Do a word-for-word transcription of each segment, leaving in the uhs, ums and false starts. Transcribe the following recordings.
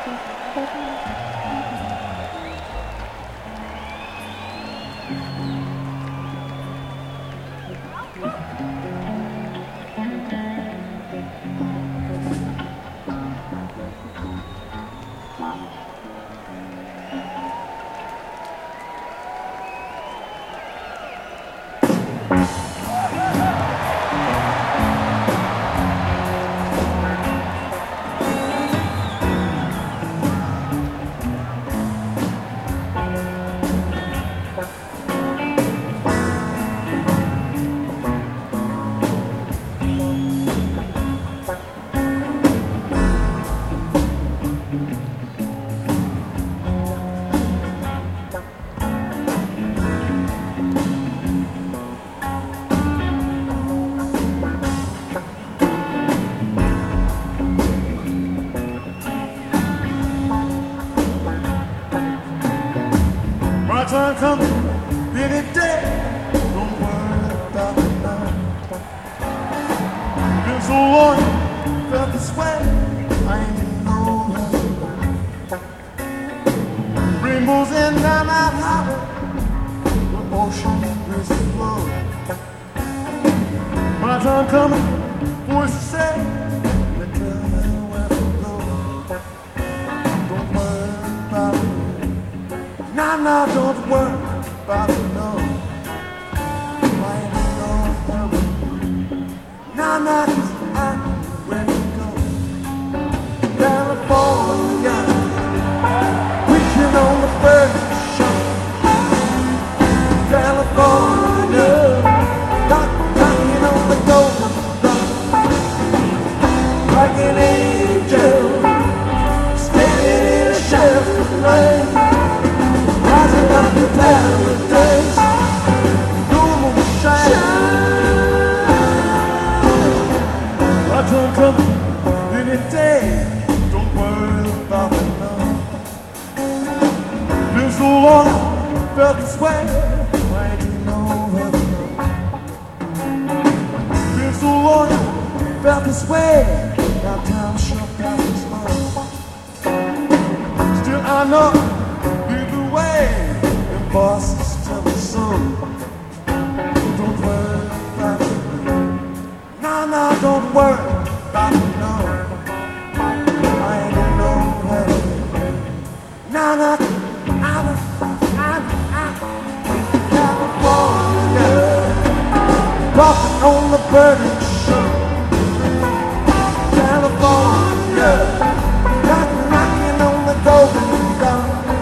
Time coming any day. Don't worry about it now. Been so long, felt this way. I ain't know how. Rainbows and down out harbor, the ocean is flow. My time coming, voice to say, let tell me where to go. Don't worry about it. Nah, nah, don't worry about it, no. I ain't in no hurry. Nah, nah, 'cause I know where to go. California, reaching on the first shot. California, knock, knocking on the golden door. Like an angel, standing in a shaft of rain. Rising up to paradise, no more shine. I don't come any day. Don't worry about it now. Been so long, felt this way. I ain't know how to know. Been so long, felt this way. Now time sure passes slow. Still I know. And bosses tell me so. Don't worry about it. Nah, nah, don't worry about it, no. I ain't in no hurry. Nah, nah, I'm, I'm, I'm California, walking on the burning shore. California, knocking, knocking on the golden door.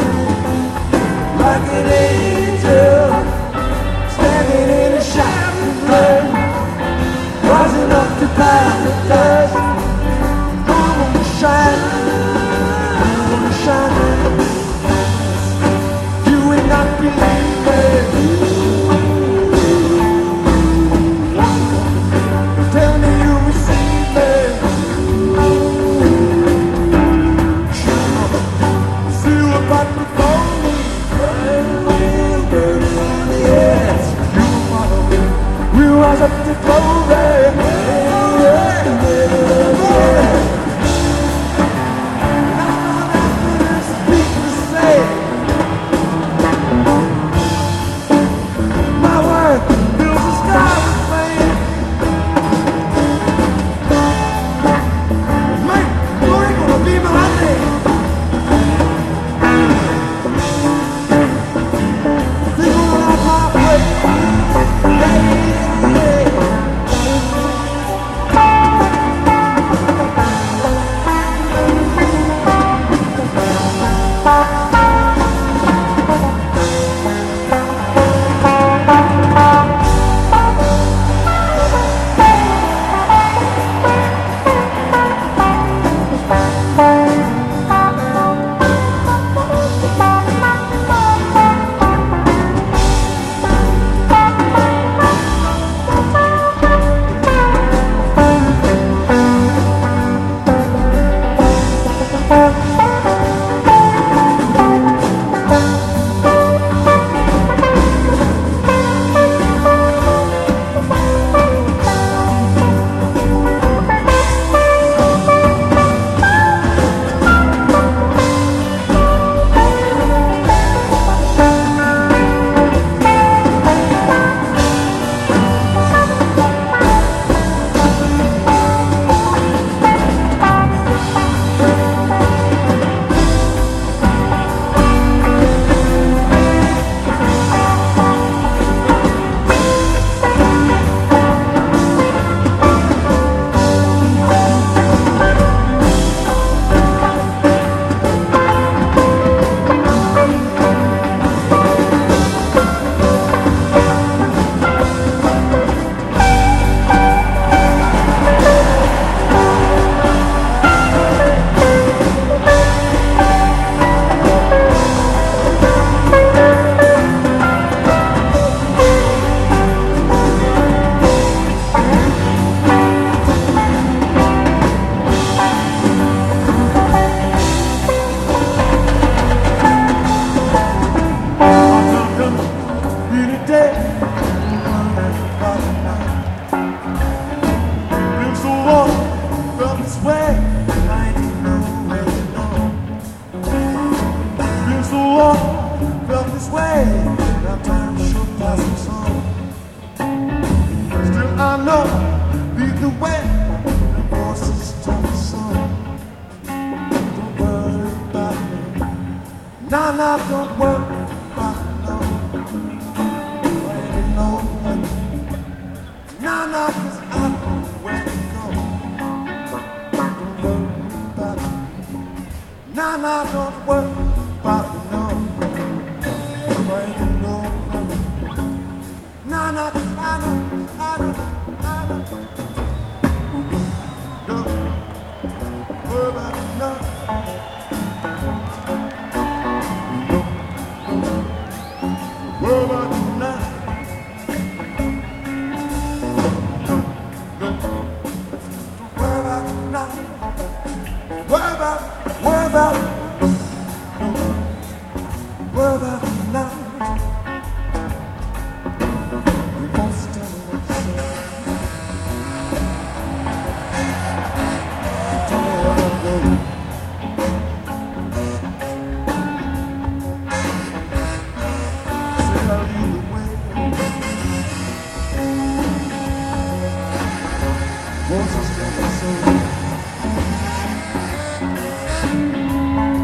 Like an angel, standing in a shining flame, rising up to paradise. Moon shining, moon shining. You will not believe it. Tell me you receive it. See what about the phone. We rise up to glory. Now, now, don't worry about no, ain't no money. Now, now, 'cause I know where to go. Don't worry about it. Now, now, don't worry about no, ain't no money. Now, now, 'cause I know, I know, I know. Don't worry about it, no. Worry about it now. Don't, don't, don't worry about it now. Worry about it, worry about it. Don't worry about it now. You won't stand what you say. Tell me where I'm going. Say I'll lead the way. Won't you stand so?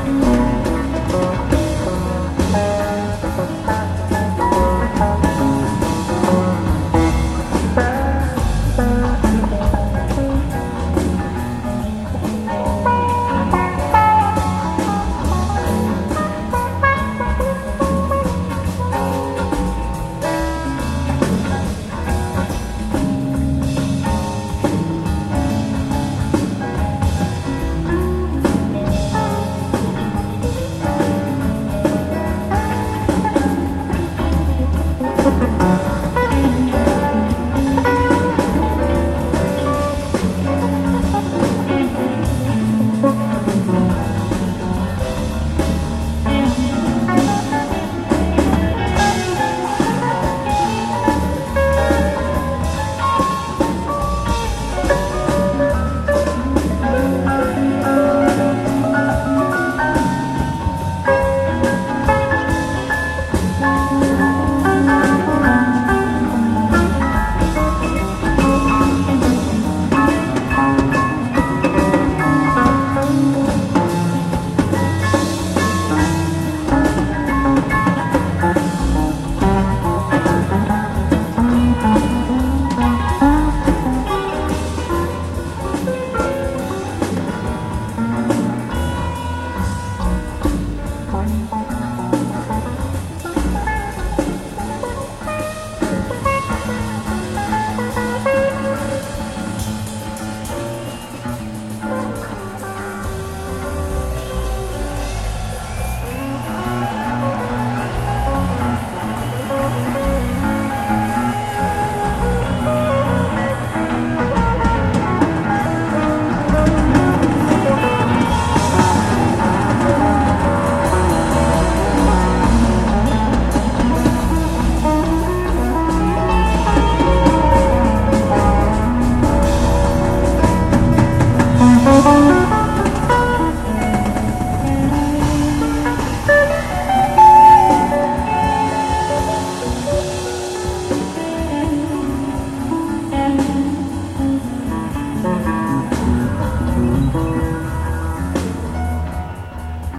Thank